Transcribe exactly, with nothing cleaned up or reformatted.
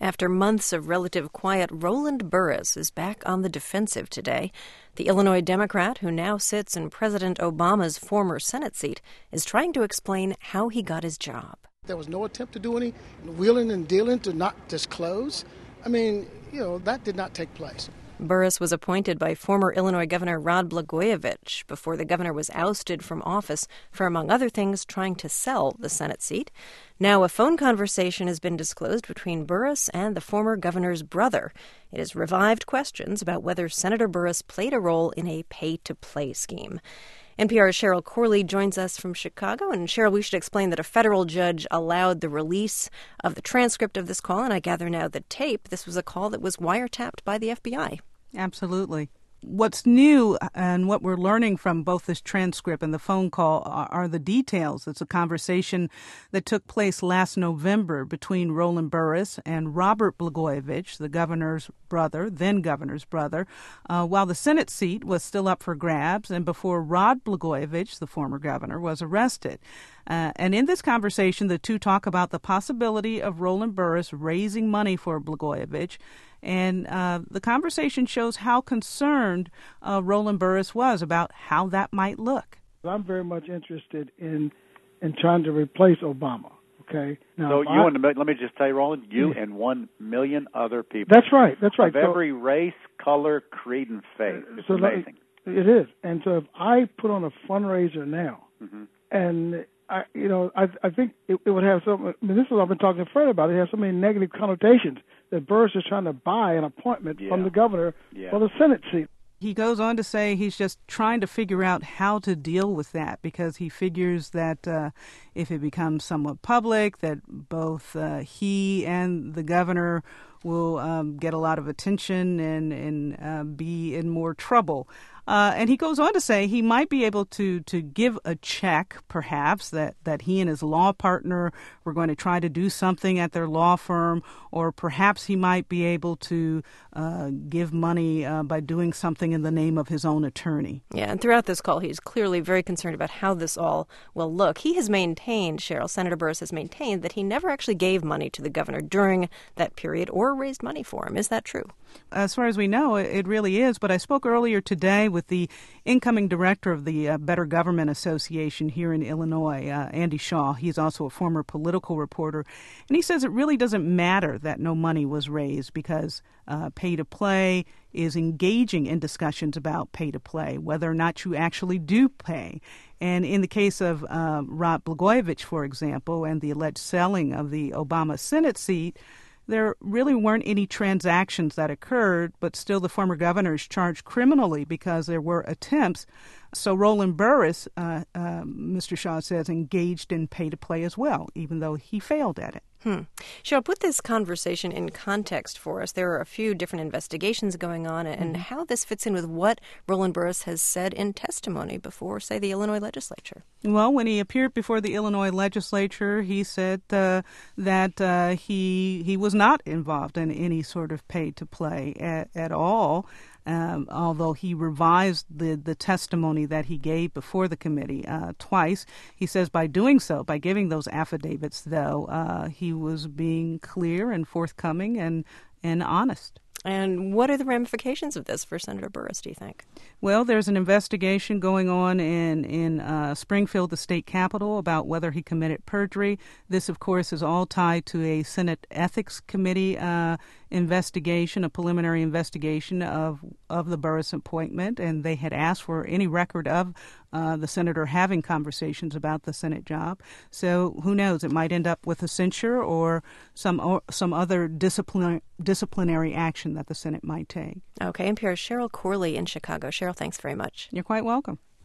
After months of relative quiet, Roland Burris is back on the defensive today. The Illinois Democrat, who now sits in President Obama's former Senate seat, is trying to explain how he got his job. There was no attempt to do any wheeling and dealing to not disclose. I mean, you know, that did not take place. Burris was appointed by former Illinois Governor Rod Blagojevich before the governor was ousted from office for, among other things, trying to sell the Senate seat. Now a phone conversation has been disclosed between Burris and the former governor's brother. It has revived questions about whether Senator Burris played a role in a pay-to-play scheme. N P R's Cheryl Corley joins us from Chicago. And Cheryl, we should explain that a federal judge allowed the release of the transcript of this call, and I gather now the tape. This was a call that was wiretapped by the F B I. Absolutely. What's new and what we're learning from both this transcript and the phone call are, are the details. It's a conversation that took place last November between Roland Burris and Robert Blagojevich, the governor's brother, then governor's brother, uh, while the Senate seat was still up for grabs and before Rod Blagojevich, the former governor, was arrested. Uh, and in this conversation, the two talk about the possibility of Roland Burris raising money for Blagojevich. And uh, the conversation shows how concerned uh, Roland Burris was about how that might look. I'm very much interested in in trying to replace Obama. Okay. Now, so you I, and let me just tell you, Roland, you yeah. and one million other people. That's right. That's right. Of so, every race, color, creed, and faith. It's so amazing. It is. And so if I put on a fundraiser now, mm-hmm. and I, you know, I, I think it, it would have some. I mean, this is what I've been talking to Fred about. It has so many negative connotations that Burris is trying to buy an appointment yeah. from the governor yeah. for the Senate seat. He goes on to say he's just trying to figure out how to deal with that because he figures that uh, if it becomes somewhat public, that both uh, he and the governor will um, get a lot of attention and, and uh, be in more trouble. Uh, and he goes on to say he might be able to to give a check, perhaps, that, that he and his law partner were going to try to do something at their law firm, or perhaps he might be able to uh, give money uh, by doing something in the name of his own attorney. Yeah, and throughout this call, he's clearly very concerned about how this all will look. He has maintained, Cheryl, Senator Burris has maintained that he never actually gave money to the governor during that period or raised money for him. Is that true? As far as we know, it really is. But I spoke earlier today with the incoming director of the uh, Better Government Association here in Illinois, uh, Andy Shaw. He's also a former political reporter. And he says it really doesn't matter that no money was raised because uh, pay-to-play is engaging in discussions about pay-to-play, whether or not you actually do pay. And in the case of uh, Rod Blagojevich, for example, and the alleged selling of the Obama Senate seat, there really weren't any transactions that occurred, but still the former governor is charged criminally because there were attempts. So Roland Burris, uh, uh, Mister Shaw says, engaged in pay-to-play as well, even though he failed at it. Hmm. Cheryl, put this conversation in context for us. There are a few different investigations going on, and mm-hmm. how this fits in with what Roland Burris has said in testimony before, say, the Illinois legislature. Well, when he appeared before the Illinois legislature, he said uh, that uh, he he was not involved in any sort of pay-to-play at, at all. Um, although he revised the, the testimony that he gave before the committee uh, twice. He says by doing so, by giving those affidavits, though, uh, he was being clear and forthcoming and, and honest. And what are the ramifications of this for Senator Burris, do you think? Well, there's an investigation going on in, in uh, Springfield, the state capital, about whether he committed perjury. This, of course, is all tied to a Senate Ethics Committee uh, investigation, a preliminary investigation of, of the Burris appointment, and they had asked for any record of uh, the senator having conversations about the Senate job. So who knows? It might end up with a censure or some or some other disciplinary disciplinary action that the Senate might take. Okay, N P R's Cheryl Corley in Chicago. Cheryl, thanks very much. You're quite welcome.